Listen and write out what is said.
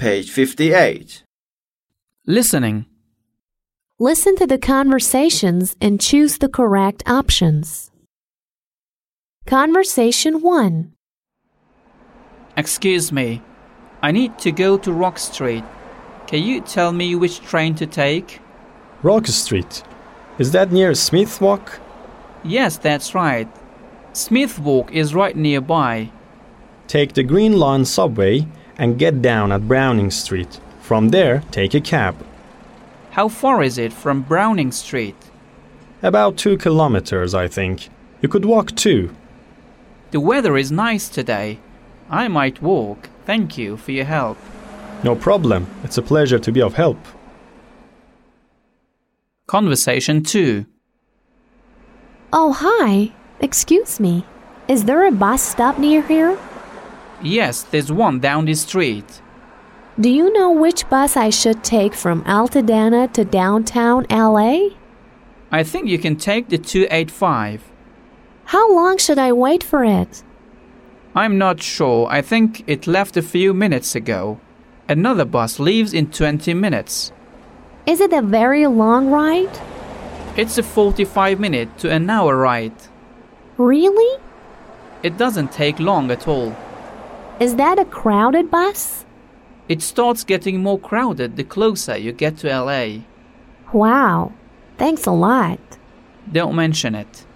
Page 58. Listening. Listen to the conversations and choose the correct options. Conversation 1. Excuse me, I need to go to Rock Street. Can you tell me which train to take? Rock Street. Is that near Smith Walk? Yes, that's right. Smith Walk is right nearby. Take the Green Lawn subway and get down at Browning Street. From there, take a cab. How far is it from Browning Street? About 2 kilometers, I think. You could walk too. The weather is nice today. I might walk. Thank you for your help. No problem. It's a pleasure to be of help. Conversation 2. Oh, hi. Excuse me. Is there a bus stop near here? Yes, there's one down the street. Do you know which bus I should take from Altadena to downtown LA? I think you can take the 285. How long should I wait for it? I'm not sure. I think it left a few minutes ago. Another bus leaves in 20 minutes. Is it a very long ride? It's a 45-minute to an hour ride. Really? It doesn't take long at all. Is that a crowded bus? It starts getting more crowded the closer you get to LA. Wow. Thanks a lot. Don't mention it.